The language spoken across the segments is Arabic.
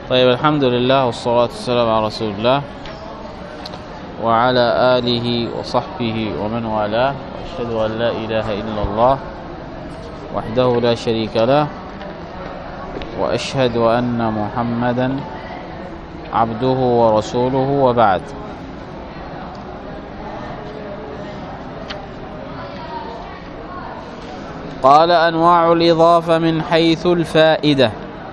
طيب، الحمد لله والصلاة والسلام على رسول الله وعلى آله وصحبه ومن والاه، وأشهد أن لا إله إلا الله وحده لا شريك له، وأشهد أن محمدا عبده ورسوله، وبعد. قال: أنواع الإضافة من حيث الفائدة،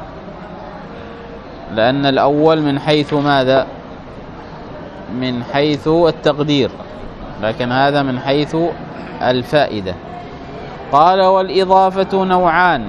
لأن الأول من حيث ماذا؟ من حيث التقدير، لكن هذا من حيث الفائدة. قال: والإضافة نوعان،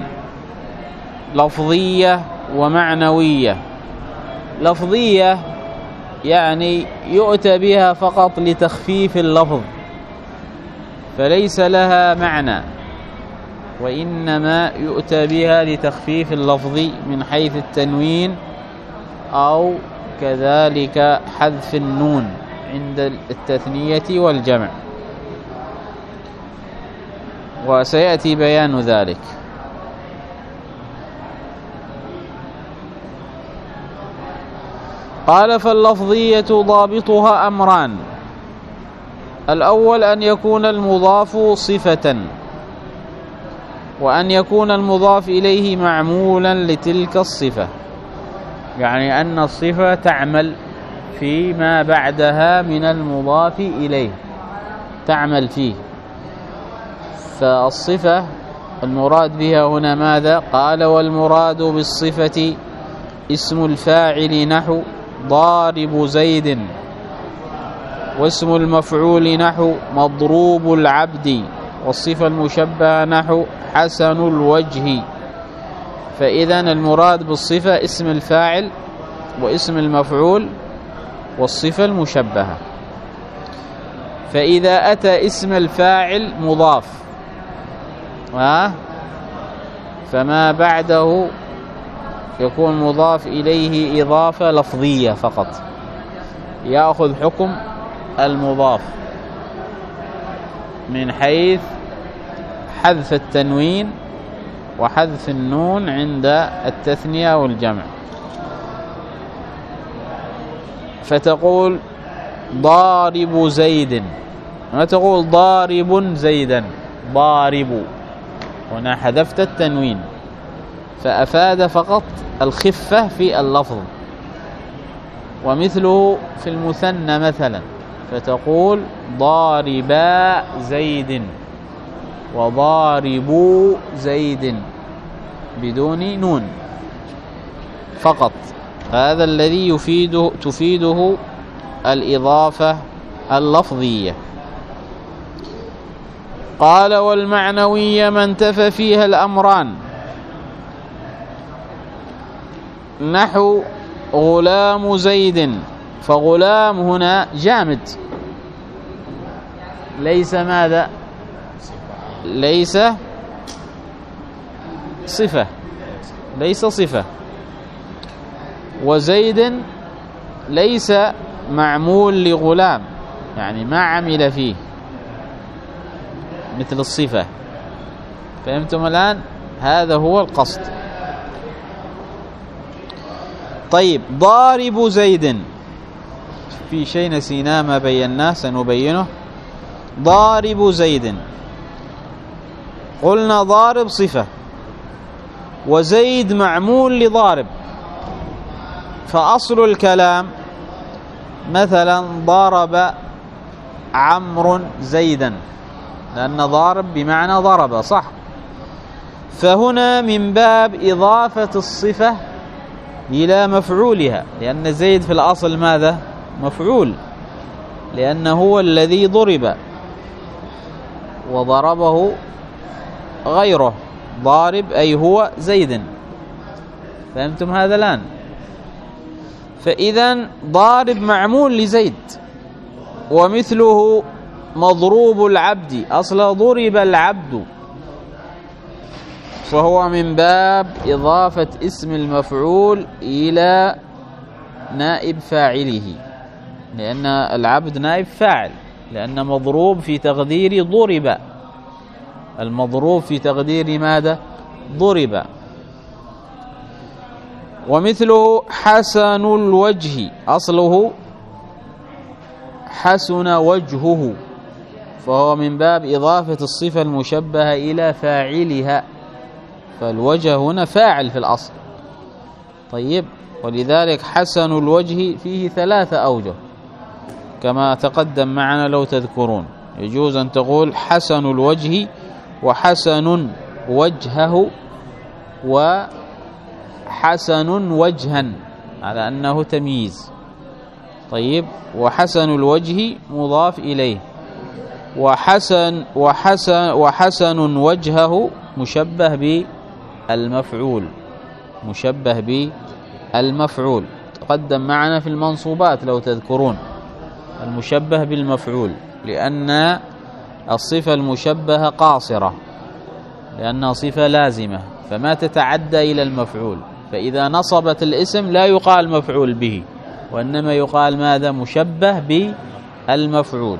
لفظية ومعنوية. لفظية يعني يؤتى بها فقط لتخفيف اللفظ، فليس لها معنى، وإنما يؤتى بها لتخفيف اللفظ من حيث التنوين أو كذلك حذف النون عند التثنية والجمع، وسيأتي بيان ذلك. قال: فاللفظية ضابطها أمران: الأول أن يكون المضاف صفة، وأن يكون المضاف إليه معمولا لتلك الصفة، يعني أن الصفة تعمل فيما بعدها من المضاف إليه، تعمل فيه. فالصفة المراد بها هنا ماذا؟ قال: والمراد بالصفة اسم الفاعل نحو ضارب زيد، واسم المفعول نحو مضروب العبد، والصفة المشبهة نحو حسن الوجه. فإذن المراد بالصفة اسم الفاعل واسم المفعول والصفة المشبهة. فإذا أتى اسم الفاعل مضاف فما بعده يكون مضاف إليه إضافة لفظية فقط، يأخذ حكم المضاف من حيث حذف التنوين وحذف النون عند التثنية والجمع. فتقول ضارب زيد، ما تقول ضارب زيدا، ضارب، هنا حذفت التنوين فأفاد فقط الخفة في اللفظ. ومثله في المثنى مثلا، فتقول ضاربا زيد وضاربوا زيد بدون نون فقط. هذا الذي تفيده الإضافة اللفظية. قال: والمعنوية ما انتفى فيها الأمران، نحو غلام زيد. فغلام هنا جامد، ليس ماذا؟ ليس صفة، ليس صفة. وزيد ليس معمول لغلام، يعني ما عمل فيه مثل الصفة. فهمتم الآن؟ هذا هو القصد. طيب، ضارب زيد، في شيء نسيناه ما بيناه سنبينه. ضارب زيد، قلنا ضارب صفة وزيد معمول لضارب. فأصل الكلام مثلا ضرب عمرو زيدا، لأن ضارب بمعنى ضرب، صح؟ فهنا من باب إضافة الصفة إلى مفعولها، لأن زيد في الأصل ماذا؟ مفعول، لأنه هو الذي ضرب وضربه غيره. ضارب أي هو زيد. فهمتم هذا الآن؟ فإذن ضارب معمول لزيد. ومثله مضروب العبد، أصلا ضرب العبد، فهو من باب إضافة اسم المفعول إلى نائب فاعله، لأن العبد نائب فاعل، لأن مضروب في تقدير ضرب، المضروب في تقدير ماذا؟ ضرب. ومثله حسن الوجه، أصله حسن وجهه، فهو من باب إضافة الصفة المشبهة إلى فاعلها، فالوجه هنا فاعل في الأصل. طيب، ولذلك حسن الوجه فيه 3 أوجه كما تقدم معنا لو تذكرون. يجوز أن تقول حسن الوجه وحسن وجهه وحسن وجها على أنه تمييز. طيب، وحسن الوجه مضاف إليه، وحسن وجهه مشبه بالمفعول، مشبه بالمفعول. تقدم معنا في المنصوبات لو تذكرون المشبه بالمفعول، لأن الصفة المشبهة قاصرة، لأنها صفة لازمة فما تتعدى إلى المفعول، فإذا نصبت الاسم لا يقال مفعول به، وإنما يقال ماذا؟ مشبه بالمفعول.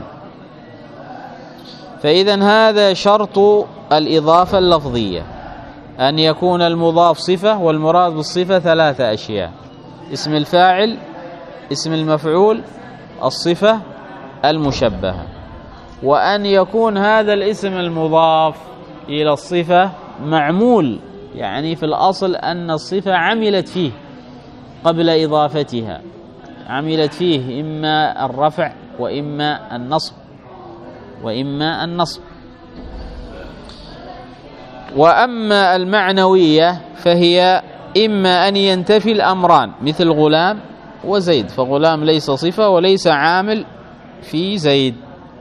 فإذا هذا شرط الإضافة اللفظية، أن يكون المضاف صفة، والمراد بالصفة 3 أشياء: اسم الفاعل، اسم المفعول، الصفة المشبهة. وأن يكون هذا الاسم المضاف إلى الصفة معمول، يعني في الأصل أن الصفة عملت فيه قبل إضافتها، عملت فيه إما الرفع وإما النصب. وأما المعنوية فهي إما أن ينتفي الأمران مثل غلام وزيد، فغلام ليس صفة وليس عامل في زيد،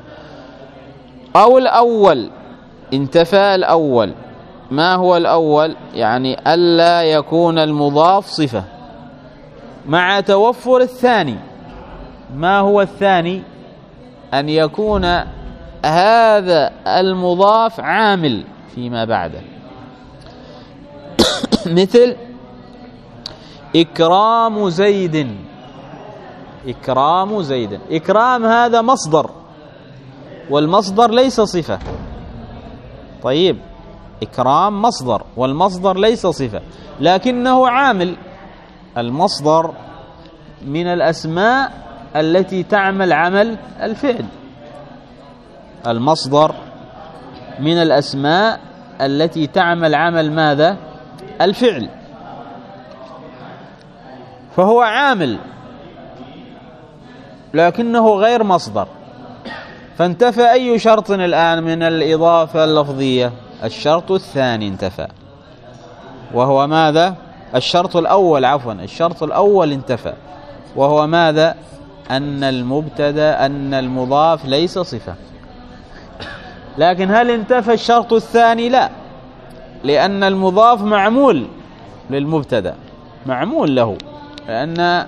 أو الأول انتفى الأول. ما هو الأول؟ يعني ألا يكون المضاف صفة مع توفر الثاني. ما هو الثاني؟ أن يكون هذا المضاف عامل فيما بعده، مثل إكرام زيد. إكرام زيد، إكرام هذا مصدر، والمصدر ليس صفة. طيب، إكرام مصدر والمصدر ليس صفة لكنه عامل. المصدر من الأسماء التي تعمل عمل الفعل، المصدر من الأسماء التي تعمل عمل ماذا؟ الفعل، فهو عامل لكنه غير مصدر. فانتفى أي شرط الآن من الإضافة اللفظية؟ الشرط الثاني انتفى، وهو ماذا؟ الشرط الأول، عفوا، الشرط الأول انتفى، وهو ماذا؟ أن المبتدأ، أن المضاف ليس صفة. لكن هل انتفى الشرط الثاني؟ لا، لأن المضاف معمول للمبتدأ، معمول له، لأن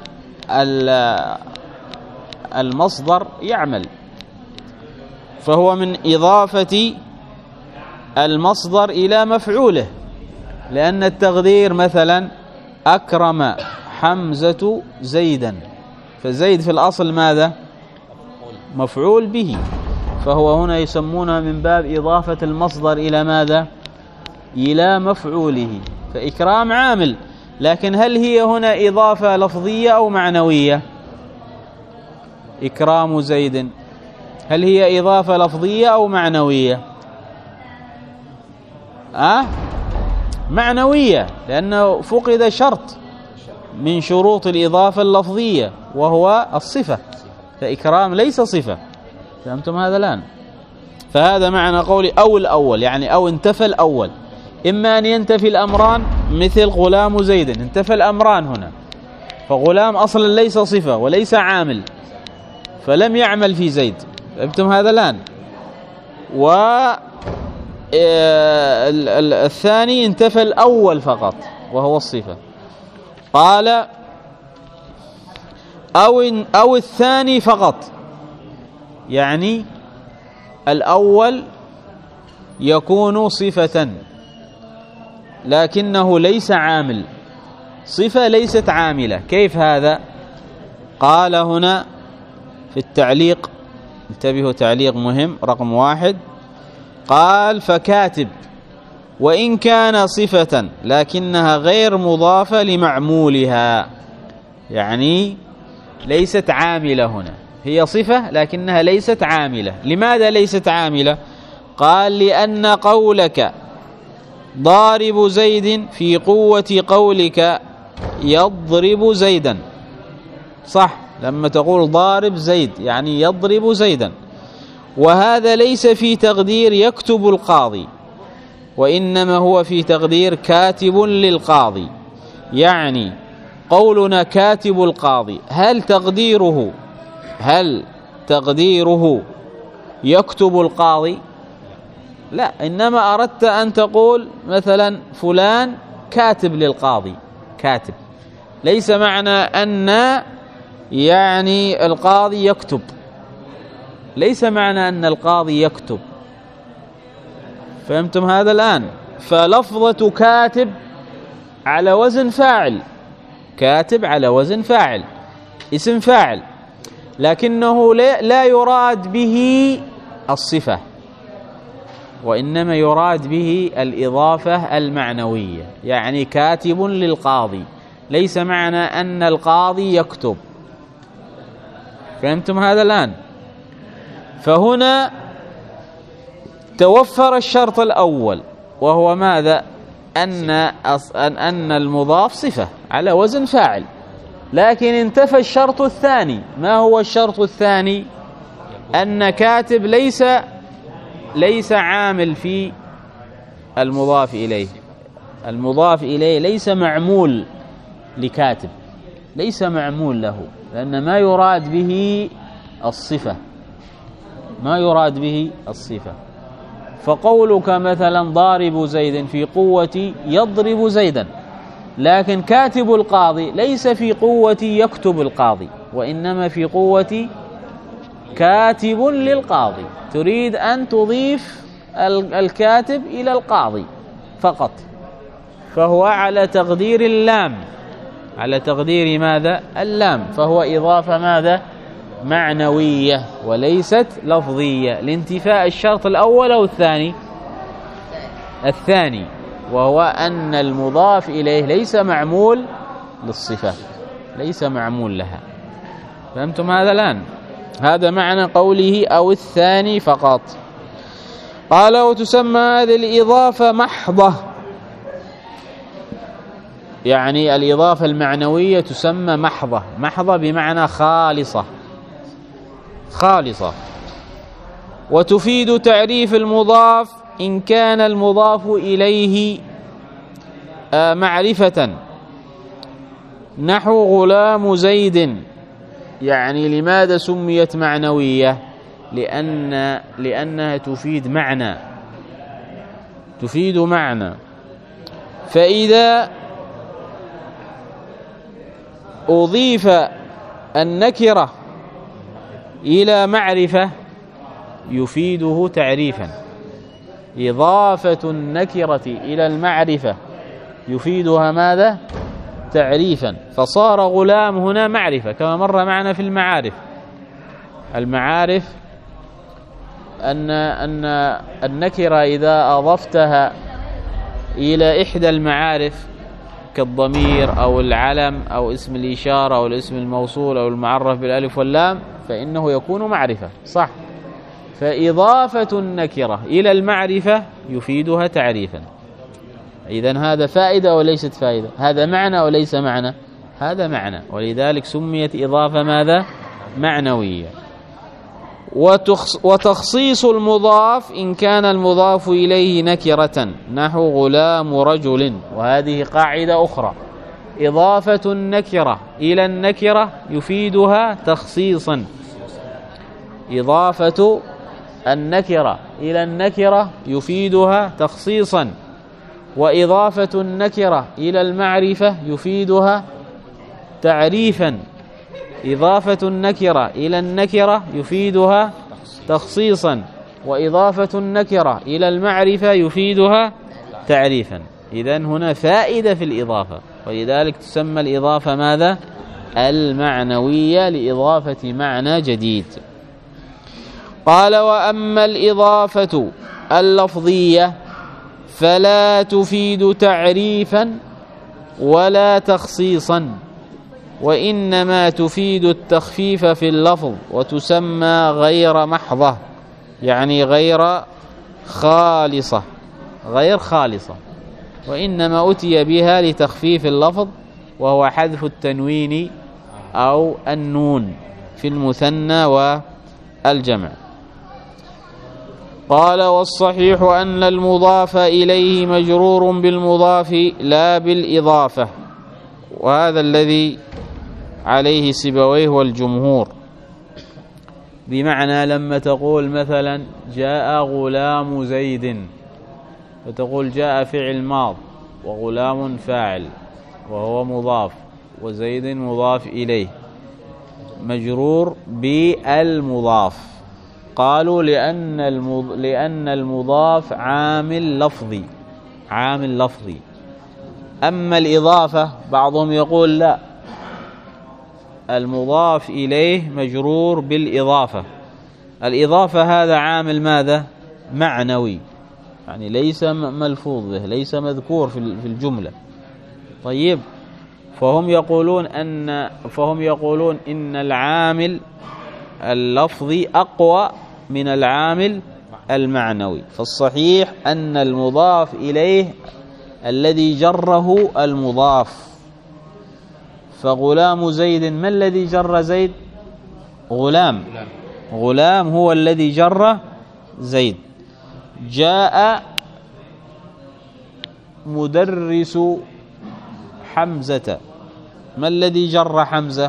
المصدر يعمل، فهو من إضافة المصدر إلى مفعوله. لأن التقدير مثلا أكرم حمزة زيدا، فزيد في الأصل ماذا؟ مفعول به، فهو هنا يسمونها من باب إضافة المصدر إلى ماذا؟ إلى مفعوله. فإكرام عامل، لكن هل هي هنا إضافة لفظية أو معنوية؟ إكرام زيد هل هي إضافة لفظية أو معنوية؟ معنوية، لأنه فقد شرط من شروط الإضافة اللفظية وهو الصفة، فإكرام ليس صفة. فهمتم هذا الآن؟ فهذا معنى قولي أو الأول، يعني أو انتفى الأول. إما أن ينتفي الأمران مثل غلام زيد، انتفى الأمران هنا، فغلام أصلا ليس صفة وليس عامل فلم يعمل في زيد. فهمتم هذا الآن؟ والثاني انتفى الأول فقط وهو الصفة. قال أو الثاني فقط، يعني الأول يكون صفة لكنه ليس عامل، صفة ليست عاملة. كيف هذا؟ قال هنا في التعليق، انتبهوا، تعليق مهم رقم 1، قال فكاتب وإن كان صفة لكنها غير مضافة لمعمولها، يعني ليست عاملة هنا، هي صفة لكنها ليست عاملة. لماذا ليست عاملة؟ قال لأن قولك ضارب زيد في قوة قولك يضرب زيدا، صح؟ لما تقول ضارب زيد يعني يضرب زيدا، وهذا ليس في تقدير يكتب القاضي، وإنما هو في تقدير كاتب للقاضي. يعني قولنا كاتب القاضي هل تقديره يكتب القاضي؟ لا، إنما أردت أن تقول مثلا فلان كاتب للقاضي، كاتب، ليس معنى أن يعني القاضي يكتب، ليس معنى أن القاضي يكتب. فهمتم هذا الآن؟ فلفظة كاتب على وزن فاعل، كاتب على وزن فاعل، اسم فاعل، لكنه لا يراد به الصفة، وإنما يراد به الإضافة المعنوية. يعني كاتب للقاضي ليس معنى أن القاضي يكتب. فهمتم هذا الآن؟ فهنا توفر الشرط الأول، وهو ماذا؟ أن المضاف صفة على وزن فاعل، لكن انتفى الشرط الثاني. ما هو الشرط الثاني؟ أن كاتب ليس عامل في المضاف إليه، المضاف إليه ليس معمول لكاتب، ليس معمول له، لأن ما يراد به الصفة، ما يراد به الصفة. فقولك مثلا ضارب زيد في قوة يضرب زيدا، لكن كاتب القاضي ليس في قوة يكتب القاضي، وإنما في قوة كاتب للقاضي. تريد أن تضيف الكاتب إلى القاضي فقط، فهو على تقدير اللام، على تقدير ماذا؟ اللام، فهو إضافة ماذا؟ معنوية وليست لفظية، لانتفاء الشرط الأول أو الثاني؟ الثاني، وهو أن المضاف إليه ليس معمول للصفة، ليس معمول لها. فهمتم هذا الآن؟ هذا معنى قوله أو الثاني فقط. قال وتسمى هذه الإضافة محضة، يعني الإضافة المعنوية تسمى محضة، محضة بمعنى خالصة، خالصة. وتفيد تعريف المضاف إن كان المضاف إليه معرفة، نحو غلام زيد. يعني لماذا سميت معنوية؟ لأنها تفيد معنى، تفيد معنى. فإذا أضيف النكرة إلى معرفة يفيده تعريفا، إضافة النكرة إلى المعرفة يفيدها ماذا؟ تعريفا. فصار غلام هنا معرفة، كما مر معنا في المعارف. المعارف أن النكرة إذا أضفتها إلى إحدى المعارف كالضمير أو العلم أو اسم الإشارة أو الاسم الموصول أو المعرف بالألف واللام فإنه يكون معرفة، صح؟ فإضافة النكرة إلى المعرفة يفيدها تعريفا. إذن هذا فائدة وليست فائدة؟ هذا معنى وليس معنى؟ هذا معنى، ولذلك سميت إضافة ماذا؟ معنوية. وتخصيص المضاف إن كان المضاف إليه نكرة، نحو غلام رجل. وهذه قاعدة أخرى، إضافة النكرة إلى النكرة يفيدها تخصيصا، إضافة النكرة إلى النكرة يفيدها تخصيصا، وإضافة النكرة إلى المعرفة يفيدها تعريفا. إضافة النكرة إلى النكرة يفيدها تخصيصا، وإضافة النكرة إلى المعرفة يفيدها تعريفا. إذن هنا فائدة في الإضافة، ولذلك تسمى الإضافة ماذا؟ المعنوية، لإضافة معنى جديد. قال وأما الإضافة اللفظية فلا تفيد تعريفا ولا تخصيصا، وإنما تفيد التخفيف في اللفظ، وتسمى غير محضة، يعني غير خالصة، وإنما أتي بها لتخفيف اللفظ، وهو حذف التنوين أو النون في المثنى والجمع. قال: والصحيح أن المضاف إليه مجرور بالمضاف لا بالإضافة، وهذا الذي عليه سيبويه والجمهور. بمعنى لما تقول مثلا جاء غلام زيد، فتقول جاء فعل ماض وغلام فاعل وهو مضاف وزيد مضاف إليه مجرور بالمضاف. قالوا لأن المضاف عامل لفظي. أما الإضافة بعضهم يقول لا، المضاف إليه مجرور بالإضافة. الإضافة هذا عامل ماذا؟ معنوي، يعني ليس ملفوظ به، ليس مذكور في الجملة. طيب، فهم يقولون إن العامل اللفظي أقوى من العامل المعنوي. فالصحيح أن المضاف إليه الذي جره المضاف. فغلام زيد، ما الذي جر زيد؟ غلام هو الذي جر زيد. جاء مدرس حمزة، ما الذي جر حمزة؟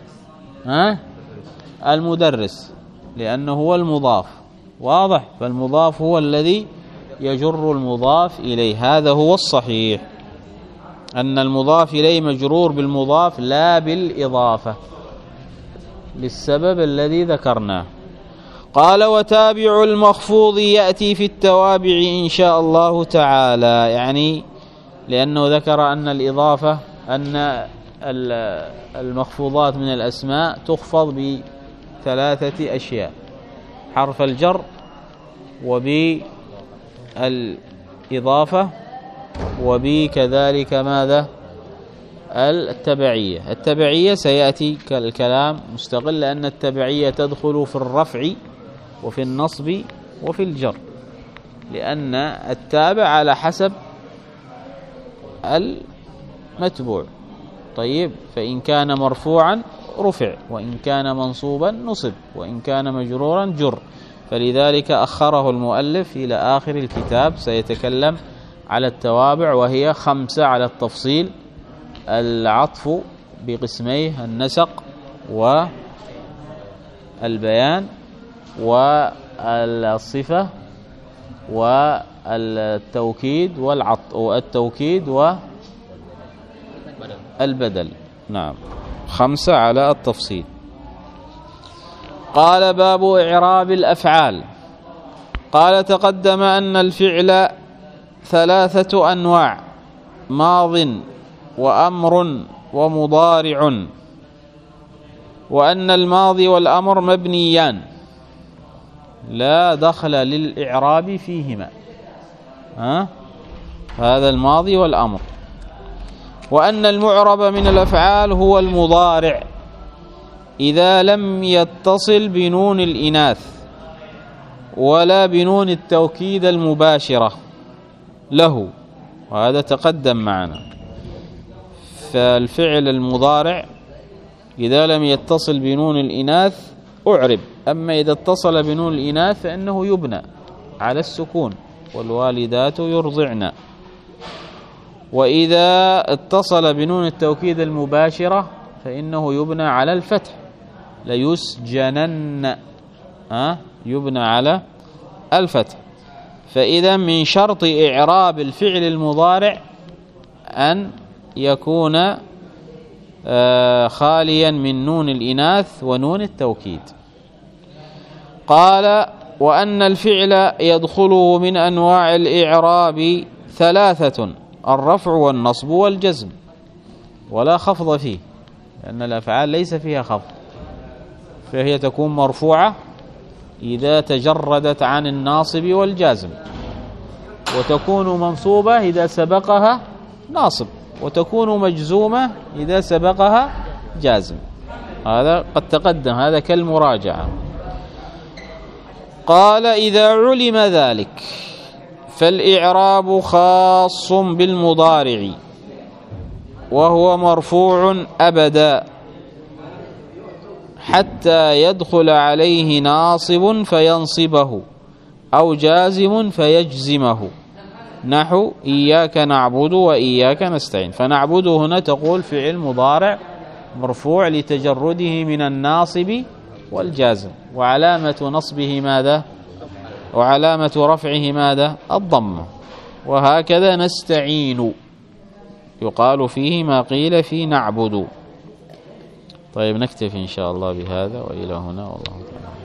المدرس، لأنه هو المضاف. واضح؟ فالمضاف هو الذي يجر المضاف إليه. هذا هو الصحيح، أن المضاف إليه مجرور بالمضاف لا بالإضافة، للسبب الذي ذكرناه. قال: وتابع المخفوض يأتي في التوابع إن شاء الله تعالى، يعني لأنه ذكر أن الإضافة، أن المخفوضات من الأسماء تخفض بثلاثة أشياء: حرف الجر، وبالإضافة، وبكذلك ماذا؟ التبعية سيأتي الكلام مستقل، لأن التبعية تدخل في الرفع وفي النصب وفي الجر، لأن التابع على حسب المتبوع. طيب، فإن كان مرفوعا رفع، وإن كان منصوبا نصب، وإن كان مجرورا جر. فلذلك أخره المؤلف إلى آخر الكتاب، سيتكلم على التوابع، وهي 5 على التفصيل: العطف بقسميه، النسق والبيان والصفة والتوكيد والتوكيد والبدل. نعم، 5 على التفصيل. قال: باب إعراب الأفعال. قال: تقدم أن الفعل 3 أنواع: ماض وأمر ومضارع، وأن الماضي والأمر مبنيان لا دخل للإعراب فيهما، هذا الماضي والأمر. وأن المعرب من الأفعال هو المضارع إذا لم يتصل بنون الإناث ولا بنون التوكيد المباشرة له، وهذا تقدم معنا. فالفعل المضارع إذا لم يتصل بنون الإناث أعرب، أما إذا اتصل بنون الإناث فإنه يبنى على السكون: والوالدات يرضعن. وإذا اتصل بنون التوكيد المباشرة فإنه يبنى على الفتح: ليسجنن، يبنى على الفتح. فإذا من شرط إعراب الفعل المضارع أن يكون خاليا من نون الإناث ونون التوكيد. قال: وأن الفعل يدخله من أنواع الإعراب 3: الرفع والنصب والجزم، ولا خفض فيه، لأن الأفعال ليس فيها خفض، فهي تكون مرفوعة إذا تجردت عن الناصب والجازم. وتكون منصوبة إذا سبقها ناصب، وتكون مجزومة إذا سبقها جازم. هذا قد تقدم، هذا كالمراجعة. قال إذا علم ذلك فالإعراب خاص بالمضارع وهو مرفوع أبدا حتى يدخل عليه ناصب فينصبه أو جازم فيجزمه، نحو إياك نعبد وإياك نستعين. فنعبد هنا تقول فعل مضارع مرفوع لتجرده من الناصب والجازم، وعلامة نصبه ماذا؟ وعلامة رفعه ماذا؟ الضمة. وهكذا نستعين يقال فيه ما قيل في نعبد. طيب نكتفي إن شاء الله بهذا، وإلى هنا والله تعالى.